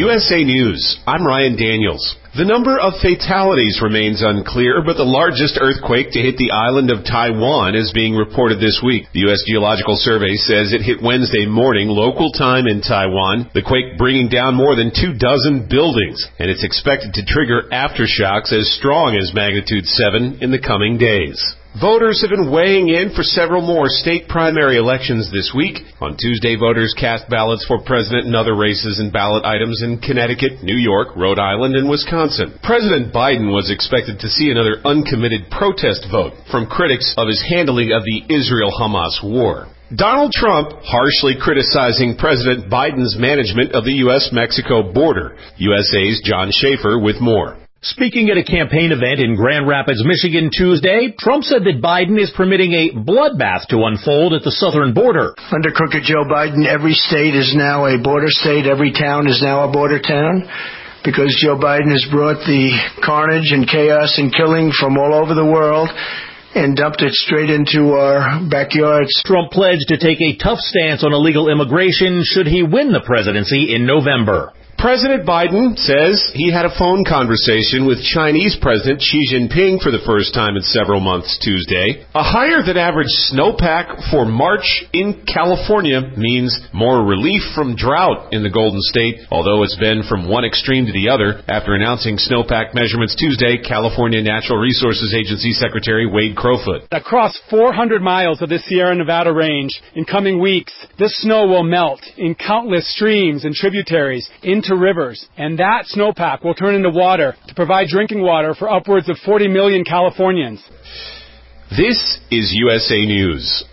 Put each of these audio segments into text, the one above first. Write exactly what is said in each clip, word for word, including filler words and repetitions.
U S A News, I'm Ryan Daniels. The number of fatalities remains unclear, but the largest earthquake to hit the island of Taiwan is being reported this week. The U S Geological Survey says it hit Wednesday morning local time in Taiwan, the quake bringing down more than two dozen buildings, and it's expected to trigger aftershocks as strong as magnitude seven in the coming days. Voters have been weighing in for several more state primary elections this week. On Tuesday, voters cast ballots for president and other races and ballot items in Connecticut, New York, Rhode Island, and Wisconsin. President Biden was expected to see another uncommitted protest vote from critics of his handling of the Israel-Hamas war. Donald Trump harshly criticizing President Biden's management of the U S Mexico border. U S A's John Schaefer with more. Speaking at a campaign event in Grand Rapids, Michigan Tuesday, Trump said that Biden is permitting a bloodbath to unfold at the southern border. Under crooked Joe Biden, every state is now a border state. Every town is now a border town because Joe Biden has brought the carnage and chaos and killing from all over the world and dumped it straight into our backyards. Trump pledged to take a tough stance on illegal immigration should he win the presidency in November. President Biden says he had a phone conversation with Chinese President Xi Jinping for the first time in several months Tuesday. A higher-than-average snowpack for March in California means more relief from drought in the Golden State, although it's been from one extreme to the other. After announcing snowpack measurements Tuesday, California Natural Resources Agency Secretary Wade Crowfoot. Across four hundred miles of the Sierra Nevada range, in coming weeks, this snow will melt in countless streams and tributaries into rivers, and that snowpack will turn into water to provide drinking water for upwards of forty million Californians. This is U S A News.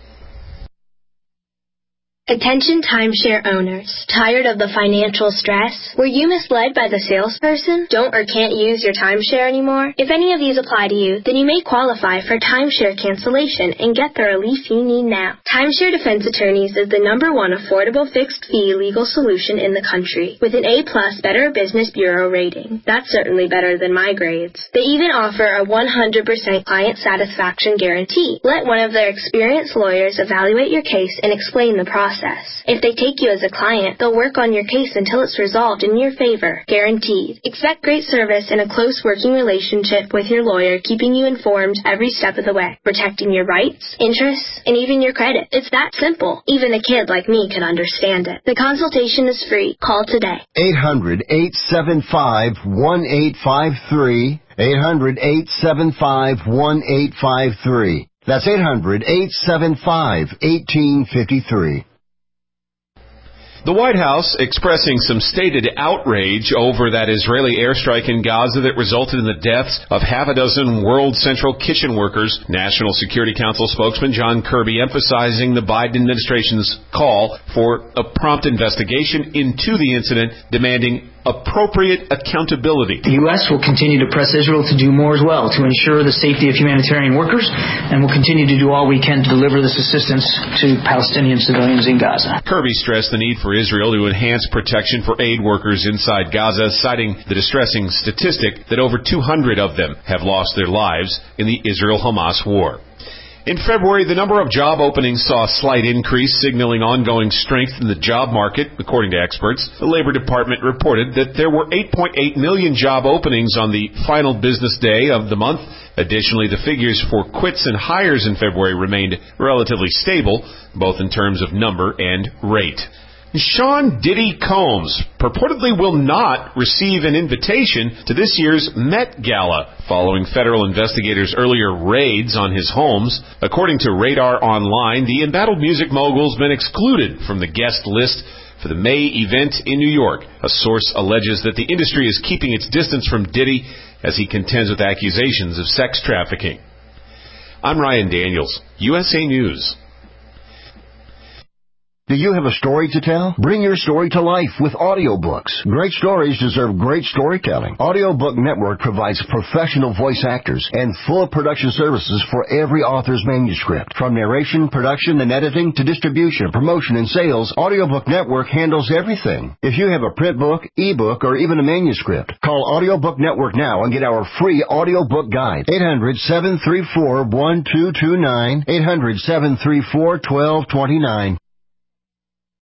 Attention timeshare owners. Tired of the financial stress? Were you misled by the salesperson? Don't or can't use your timeshare anymore? If any of these apply to you, then you may qualify for timeshare cancellation and get the relief you need now. Timeshare Defense Attorneys is the number one affordable fixed-fee legal solution in the country, with an A-plus Better Business Bureau rating. That's certainly better than my grades. They even offer a one hundred percent client satisfaction guarantee. Let one of their experienced lawyers evaluate your case and explain the process. If they take you as a client, they'll work on your case until it's resolved in your favor. Guaranteed. Expect great service and a close working relationship with your lawyer, keeping you informed every step of the way, protecting your rights, interests, and even your credit. It's that simple. Even a kid like me can understand it. The consultation is free. Call today. eight hundred, eight seven five, one eight five three. eight hundred, eight seven five, one eight five three. That's eight hundred, eight seven five, one eight five three. The White House expressing some stated outrage over that Israeli airstrike in Gaza that resulted in the deaths of half a dozen World Central Kitchen workers. National Security Council spokesman John Kirby emphasizing the Biden administration's call for a prompt investigation into the incident, demanding appropriate accountability. The U S will continue to press Israel to do more as well to ensure the safety of humanitarian workers, and will continue to do all we can to deliver this assistance to Palestinian civilians in Gaza. Kirby stressed the need for Israel to enhance protection for aid workers inside Gaza, citing the distressing statistic that over two hundred of them have lost their lives in the Israel-Hamas war. In February, the number of job openings saw a slight increase, signaling ongoing strength in the job market, according to experts. The Labor Department reported that there were eight point eight million job openings on the final business day of the month. Additionally, the figures for quits and hires in February remained relatively stable, both in terms of number and rate. Sean Diddy Combs purportedly will not receive an invitation to this year's Met Gala, following federal investigators' earlier raids on his homes. According to Radar Online, the embattled music mogul's been excluded from the guest list for the May event in New York. A source alleges that the industry is keeping its distance from Diddy as he contends with accusations of sex trafficking. I'm Ryan Daniels, U S A News. Do you have a story to tell? Bring your story to life with audiobooks. Great stories deserve great storytelling. Audiobook Network provides professional voice actors and full production services for every author's manuscript. From narration, production, and editing to distribution, promotion, and sales, Audiobook Network handles everything. If you have a print book, ebook, or even a manuscript, call Audiobook Network now and get our free audiobook guide. eight hundred, seven three four, one two two nine, eight hundred, seven three four, one two two nine.